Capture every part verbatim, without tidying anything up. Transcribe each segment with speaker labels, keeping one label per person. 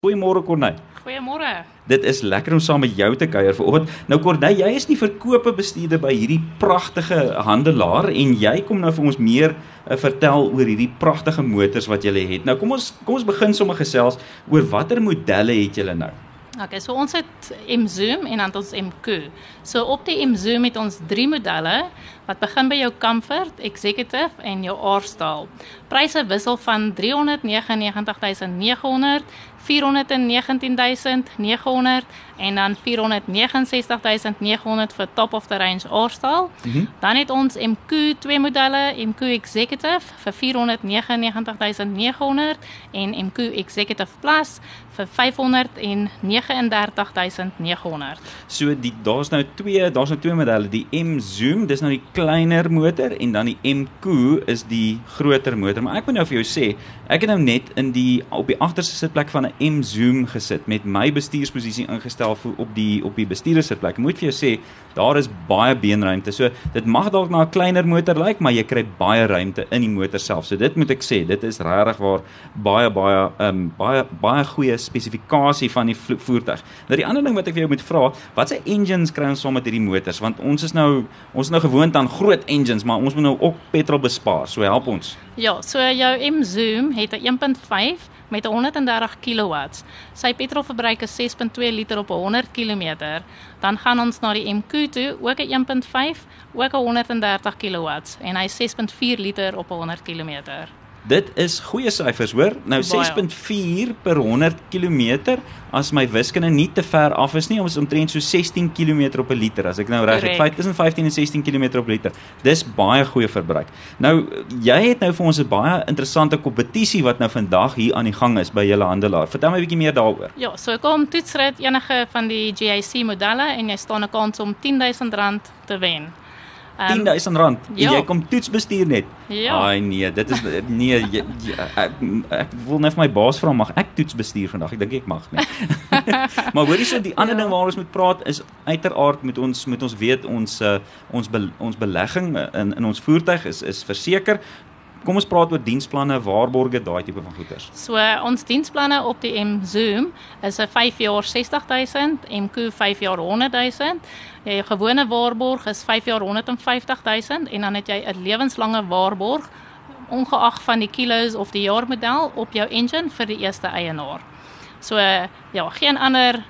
Speaker 1: Goeiemôre Corneille.
Speaker 2: Goeiemôre.
Speaker 1: Dit is lekker om saam met jou te kuier vanoggend. Nou Corneille, jy is die verkope bestuurder by hierdie pragtige handelaar en jy kom nou vir ons meer uh, vertel oor hierdie pragtige motors wat jy het. Nou kom ons kom ons begin sommer gesels oor watter modelle het julle nou?
Speaker 2: Okay, so ons het M-Zoom en dan het ons M-Q. So op die M-Zoom het ons drie modelle wat begin by jou Comfort, Executive en jou R-Style. Pryse wissel van driehonderd negenennegentig duisend negahonderd, vierhonderd negentien duisend negahonderd en dan vierhonderd negenensestig duisend negahonderd vir top of the range R-Style. Mm-hmm. Dan het ons M-Q twee modelle, M-Q Executive vir vierhonderd negenennegentig duisend negahonderd en M-Q Executive Plus vir vyfhonderd negenendertig duisend negahonderd.
Speaker 1: So die daar's nou twee, daar's nou twee modelle, die M-Zoom, dis nou die kleiner motor en dan die M-Q is die groter motor. Maar ek moet nou vir jou sê, ek het nou net in die op die agterste sitplek van 'n M-Zoom gesit met my bestuursposisie ingestel vir op die op die bestuurdersitplek. Ek moet vir jou sê, daar is baie beenruimte. So dit mag dalk na 'n kleiner motor lyk, maar jy kry baie ruimte in die motor self. So dit moet ek sê, dit is regtig waar baie baie um, baie baie goeie spesifikasie van die voertuig. Nou die ander ding wat ek vir jou moet vra, wat se engines kry ons saam met hierdie motors? Want ons is nou ons is nou gewoond aan groot engines, maar ons moet nou ook petrol bespaar. So help ons.
Speaker 2: Ja, so jou M-Zoom het 'n een punt vyf met honderddertig kilowatts. Sy petrolverbruik is ses punt twee liter op honderd kilometer. Dan gaan ons na die M-Q toe, ook 'n een punt vyf, ook 'n honderddertig kilowatts en hy is ses punt vier liter op honderd kilometer.
Speaker 1: Dit is goeie syfers, hoor. Nou ses punt vier per honderd kilometer, as my wiskunde nie te ver af is nie, ons is omtrent so sestien kilometer op 'n liter, as ek nou reg het, vyf tussen vyftien en sestien kilometer op 'n liter. Dis baie goeie verbruik. Nou, jy het nou vir ons 'n baie interessante kompetisie wat nou vandag hier aan die gang is by julle handelaar. Vertel my 'n bietjie meer daaroor.
Speaker 2: Ja, so kom toetsrit enige van die G I C modelle en jy staan 'n kans om tien duisend rand te wen.
Speaker 1: Um, tien duisend rand,
Speaker 2: ja.
Speaker 1: En jy kom toets bestuur net.
Speaker 2: Ja.
Speaker 1: Ai nee, dit is nee, jy, jy, ek, ek wil net vir my baas vra, mag ek toets bestuur vandag? Ek dink ek mag nie. Maar hoorie so, die ander ja. ding waar ons moet praat is uiteraard moet ons moet ons weet ons uh, ons be, ons belegging in in ons voertuig is is verseker. Kom ons praat oor diensplanne, waarborge, daai tipe van goeders.
Speaker 2: So ons diensplanne op die M-Zoom is 'n vyf jaar sestig duisend, M-Q vyf jaar honderd duisend. Jou gewone waarborg is vyf jaar honderdvyftig duisend en dan het jy 'n lewenslange waarborg ongeag van die kilos of die jaarmodel op jou engine vir die eerste eienaar. So ja, geen ander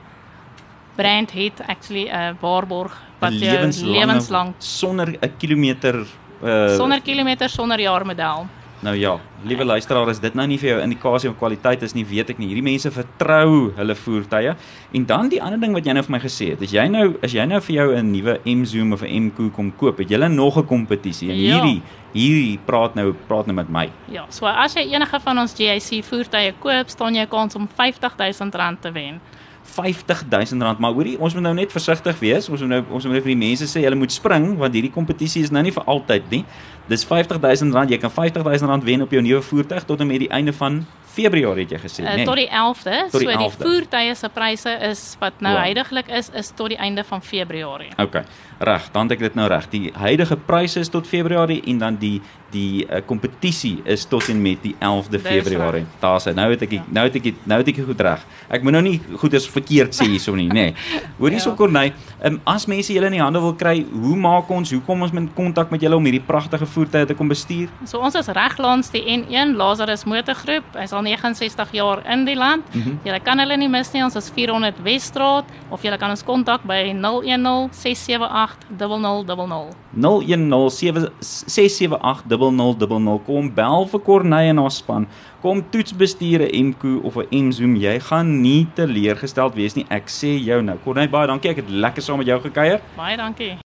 Speaker 2: brand het actually 'n waarborg wat jou lewenslang
Speaker 1: sonder 'n kilometer
Speaker 2: Uh, sonder kilometer, sonder jaarmodel.
Speaker 1: Nou ja, liewe luisteraar, as dit nou nie vir jou indikasie van kwaliteit is nie, weet ek nie. Hierdie mense vertrou hulle voertuie. En dan die ander ding wat jy nou vir my gesê het, as jy nou as jy nou vir jou 'n nuwe M-Zoom of 'n M-Q kom koop, het jy nog 'n kompetisie en
Speaker 2: ja.
Speaker 1: hierdie hierdie praat nou praat nou met my.
Speaker 2: Ja, so as jy enige van ons G I C voertuie koop, staan jy 'n kans om vyftig duisend rand te wen.
Speaker 1: vyftig duisend rand, maar hoorie, ons moet nou net versigtig wees. Ons moet nou ons moet nou vir die mense sê hulle moet spring want hierdie kompetisie is nou nie vir altyd nie. Dis vyftig duisend rand. Jy kan vyftig duisend rand wen op jou nuwe voertuig tot en met die einde van Februarie, het jy gesê,
Speaker 2: uh,
Speaker 1: nee.
Speaker 2: Tot die elfde.
Speaker 1: Tot die
Speaker 2: so
Speaker 1: elfde.
Speaker 2: Die voertuie se pryse is wat nou
Speaker 1: wow.
Speaker 2: huidigelik is is tot die einde van Februarie.
Speaker 1: Okay. Reg, dan het ek dit nou reg. Die huidige pryse is tot Februarie en dan die die kompetisie uh, is tot en met die elfde Februarie. Daar's hy. Nou het ek nou het ek nou het ek goed reg. Ek moet nou nie goeders verkeerd sê hierso nie, nê. Nee. Hoor hierso ja. Corneille, um, as mense julle in die hande wil kry, hoe maak ons? Hoe kom ons met kontak met julle om hierdie pragtige voertuie te kom bestuur?
Speaker 2: So ons is reg langs die N een Lazarus Motorgroep. Hy's al negenensestig jaar in die land. Mm-hmm. Julle kan hulle nie mis nie. Ons is vierhonderd Wesstraat of julle kan ons kontak by nul een nul ses sewe agt nul nul nul nul.
Speaker 1: nul een nul ses sewe agt nul nul nul nul. Kom bel vir Corneille en haar span. Kom toets bestuur 'n M-Q of 'n M-Zoom. Jy gaan nie teleurgesteld wees nie. Ek sê jou nou. Corneille, baie dankie. Ek het lekker saam met jou gekuier.
Speaker 2: Baie dankie.